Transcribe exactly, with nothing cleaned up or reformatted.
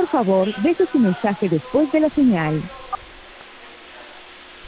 favor, deje su mensaje después de la señal.